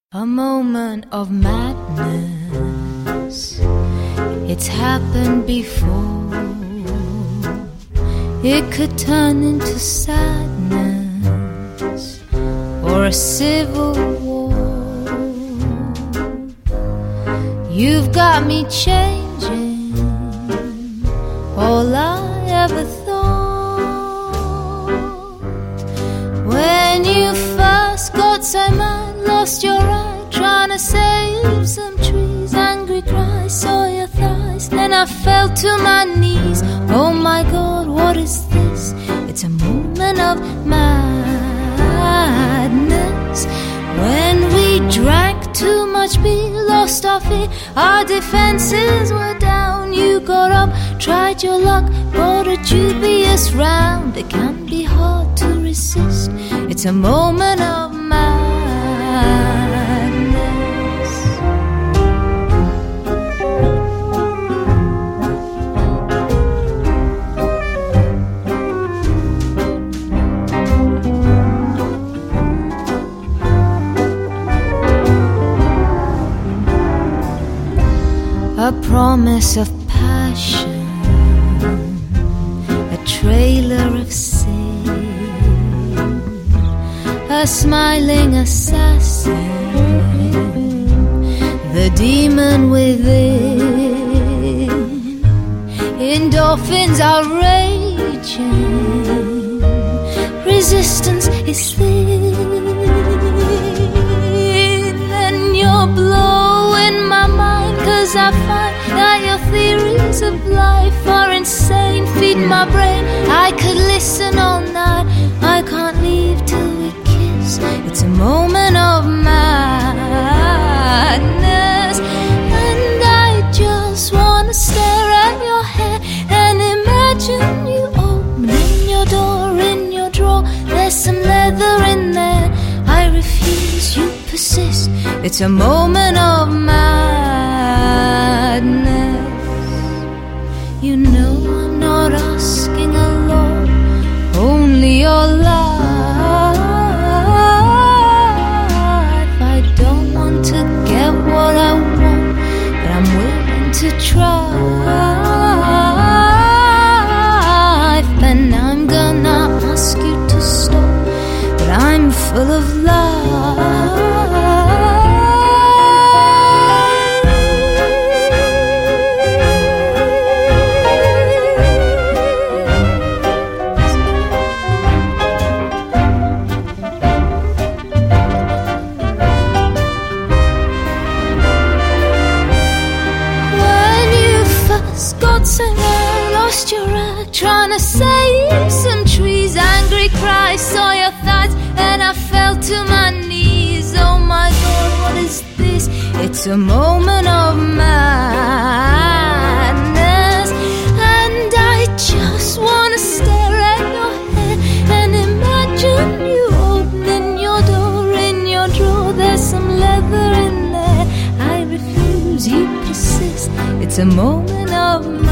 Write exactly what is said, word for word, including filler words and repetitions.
A moment of madness, it's happened before. It could turn into sadness or a civil war. You've got me changing all I ever thought. When you first got so mad, lost your eye, trying to save some trees. Angry cries, saw your thighs, then I fell to my knees. Oh my God, what is this? It's a moment of madness. When we drank too much beer, lost our feet, our defenses were down. You got up, tried your luck, bought a dubious round. It can be hard to resist. It's a moment of madness. A promise of passion, a trailer of sin, a smiling assassin, the demon within. Endorphins are raging, resistance is thin, and you're blowing my mind, 'cause I find that your theories of life are insane. Feed my brain, I could listen all night. I can't leave till we kiss. It's a moment of madness, and I just wanna stare at your hair and imagine you opening your door. In your drawer, there's some leather in there. I refuse, you persist. It's a moment of madness. You know I'm not asking a lot, only your life. I don't want to get what I want, but I'm willing to try. And I'm gonna ask you to stop, but I'm full of life. Lost your eye, trying to save some trees. Angry cries, saw your thighs, and I fell to my knees. Oh my God, what is this? It's a moment of madness, and I just wanna stare at your head and imagine you opening your door. In your drawer, there's some leather in there. I refuse, you persist. It's a moment of madness.